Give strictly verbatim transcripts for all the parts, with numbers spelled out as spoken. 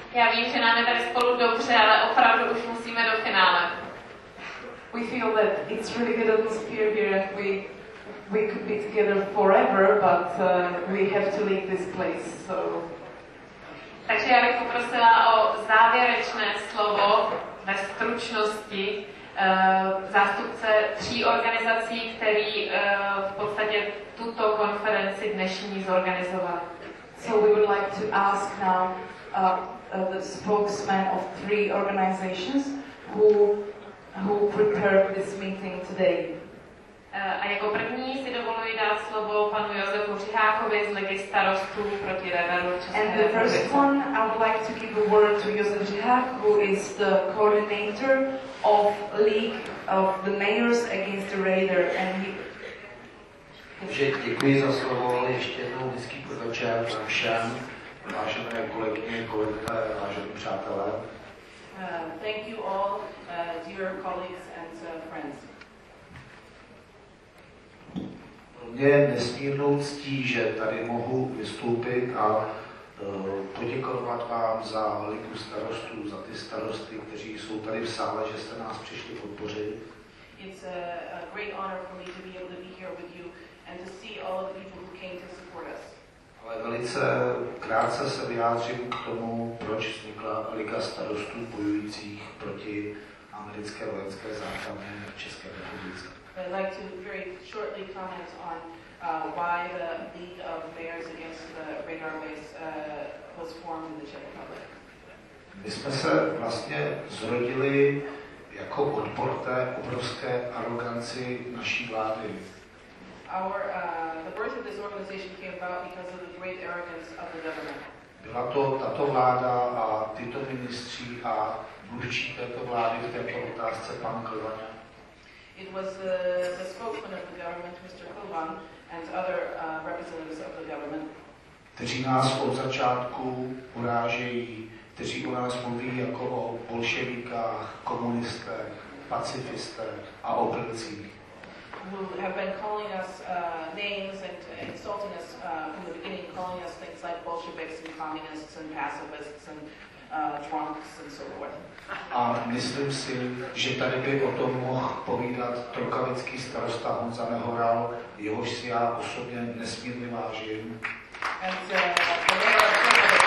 Já vím, že nám je tady spolu dobře, ale opravdu už musíme do finále. We feel that it's really good atmosphere here and we we could be together forever, but uh, we have to leave this place. So. Takže já bych poprosila o závěrečné slovo ve stručnosti uh, zástupce tří organizací, který uh, v podstatě tuto konferenci dnešní zorganizovali. So we would like to ask now uh, uh, the spokesman of three organizations who who prepared this meeting today. Uh, a jako první si dovoluji dát slovo panu Josefu Řihákovi z Ligy starostů proti reberu České And the first one, I would like to give a word to Josef Řihák, who is the coordinator of League of the Mayors Against the Raider. And he... Takže děkuji za slovo, ještě jednou hezký podvečer vám všem, vážené kolegyně, kolegové, vážení přátelé. Uh, thank you all, uh, dear colleagues and uh, friends. Mě je nesmírnou ctí, že tady mohu vystoupit a uh, poděkovat vám za Ligu starostů, za ty starosty, kteří jsou tady v sále, že jste nás přišli podpořit. It's a, a great honor for me to be able to be here with you and to see all of the people who came to support us. Ale velice krátce se vyjádřím k tomu, proč vznikla Liga starostů bojujících proti americké vojenské záchraně v České republice. I'd like to very shortly comment on uh, why the League of Mayors Against the Radar Waste uh, was formed in the Czech Republic. My jsme se vlastně zrodili jako odpor té obrovské aroganci naší vlády. Our, uh, the birth of this organization came about because of the great arrogance of the government. Byla to tato vláda a tyto ministři a mluvčí této vlády v této otázce pan Klvaňa. It was uh, the spokesman of the government, Mister Klvan, and other uh, representatives of the government, kteří nás od začátku urážejí, kteří o nás mluví jako o bolševikách, komunistech, pacifistech a opilcích. Who have been calling us uh, names and uh, insulting us uh, from the beginning, calling us things like Bolsheviks and communists and pacifists and uh, drunks and so forth. A myslím si, že tady by o tom mohl povídat trokavický starosta Honza Nehoral, jehož si já osobně nesmírně vážím. And, uh, the mayor of Trokovic,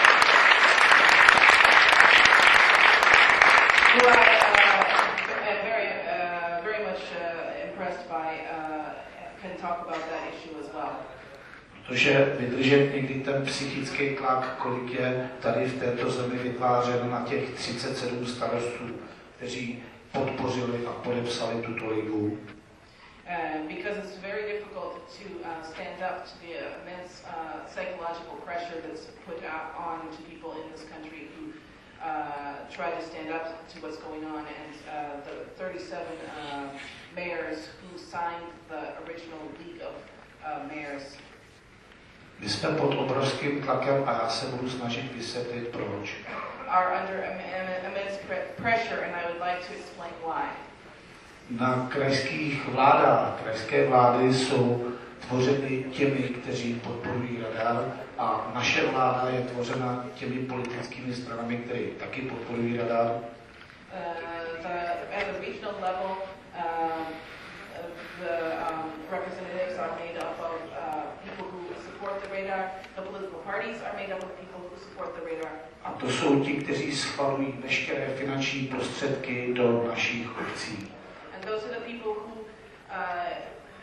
who I uh, am very, uh, very much uh, impressed by, uh, can talk about that issue as well. Protože vydržet někdy ten psychický tlak, kolik je tady v této zemi vytvářeno na těch třicet sedm starostů, kteří podpořili a podepsali tuto ligu. Uh, because it's very difficult to uh, stand up to the immense uh, psychological pressure that's put out on to people in this country who uh, try to stand up to what's going on, and uh, the thirty-seven uh, mayors who signed the original League of uh, Mayors. My jsme pod obrovským tlakem a já se budu snažit vysvětlit proč. Are under immense pressure, and I would like to explain why. Na krajských vládách, krajské vlády jsou tvořeny těmi, kteří podporují radar, a naše vláda je tvořena těmi politickými stranami, které taky podporují radar. Uh, the, at the regional level, um, the um, representatives are made up of uh, people who support the radar. The political parties are made up of people who support the radar. A to jsou ti, kteří schvalují veškeré finanční prostředky do našich obcí. And those are the people who uh,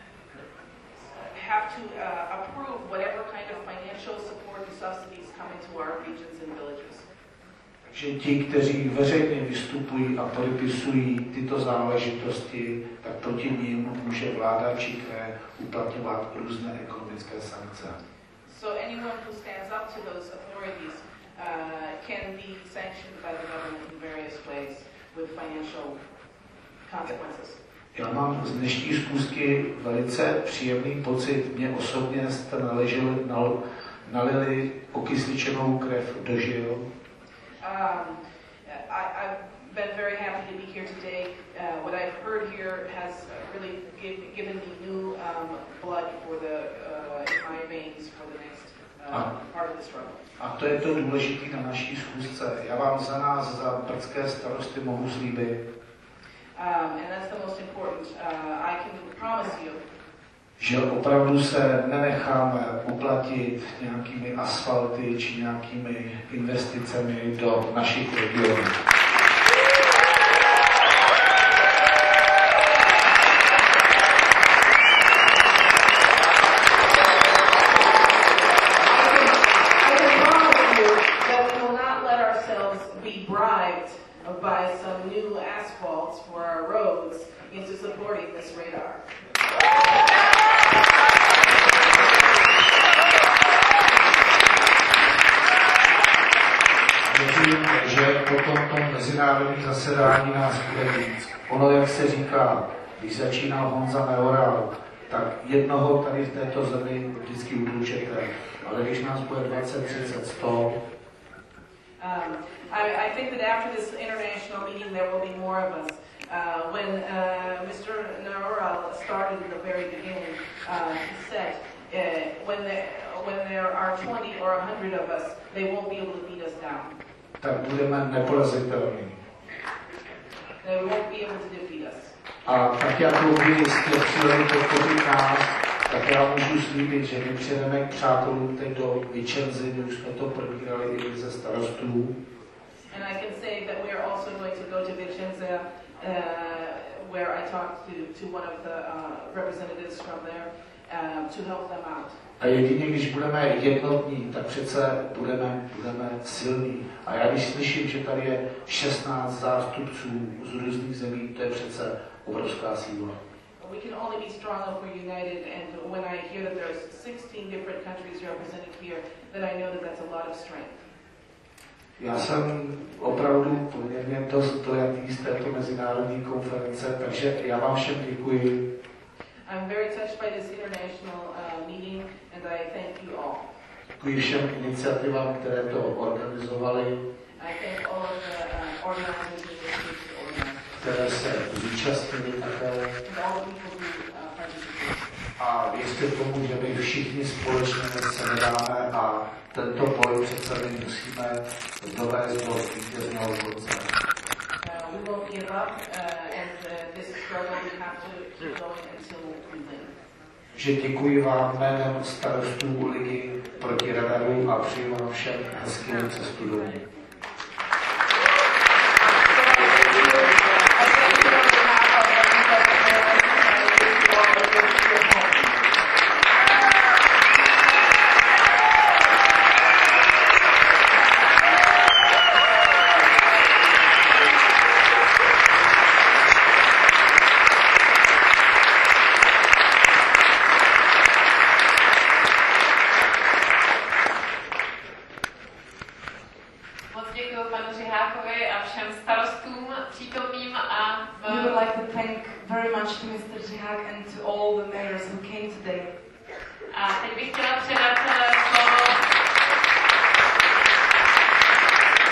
have to uh, approve whatever kind of financial support and subsidies come into our regions and villages. Takže ti, kteří veřejně vystupují a podepisují tyto záležitosti, tak proti nim může vláda či kraj uplatňovat různé ekonomické sankce. So anyone who stands up to those authorities uh, can be sanctioned by the government in various ways with financial consequences. Já mám z dnešní schůzky velice příjemný pocit. Mě osobně jste naleželi, nal, nalili okysličenou krev do žil. Um, I, I've been very happy to be here today. Uh, what I've heard here has really give, given me new um, blood for the uh, in my veins for the next uh, part of the struggle. A to je to důležité na naší schůzce. Já vám za nás, za brdské starosty mohu slíbit, Um, and that's the most important. Uh, I can promise you že opravdu se nenecháme uplatit nějakými asfalty či nějakými investicemi do našich regionů. By some new asphalts for our roads into supporting this radar. Věřím, že po tomto mezinárodním zasedání nás bude víc. Ono, jak se říká, když začínal Honza Majoral, tak jednoho tady v této zemi vždycky udlučete, ale když nás bude dvacet, třicet, sto, Um, I, I think that after this international meeting there will be more of us. Uh, when uh, Mister Naoral started in the very beginning, uh, he said, uh, when, there, when there are twenty or one hundred of us, they won't be able to beat us down. tak budeme neporazitelní. They won't be able to defeat us. A tak jako vy jste přijeli podpořit nás, tak já můžu slíbit, že my přijedeme k přátelům teď do Vicenzy, my už jsme to probírali i ze starostů. And I can say that we are also going to go to Vicenza, uh, where I talked to, to one of the uh, representatives from there uh, to help them out. A jedině, když budeme jednotní, tak přece budeme, budeme silní. A já když slyším, že tady je šestnáct zástupců z různých zemí, to je přece obrovská síla. We can only be strong if we're united, and when I hear that there's sixteen different countries represented here, then I know that that's a lot of strength. Já jsem opravdu poměrně dost dojatý z této mezinárodní konference, takže já vám všem děkuji. I'm very touched by this international uh, meeting, and I thank you all. Děkuji všem iniciativám, které to organizovaly, I thank all of the uh, organizers and the organizers, které se zúčastnili také. and all the people who uh, participate. A věřte tomu, že my všichni společně se nedáme a tento boj přece my musíme dovést do vítězného konce. Uh, we won't give up, uh, and uh, this struggle we have to keep going until we win. Že děkuji vám jménem starostů Ligy proti radaru a přeji vám všem hezkou cestu domů. We would like to thank very much to Mister Žihák and to all the mayors who came today. A teď bych chtěla předat slovo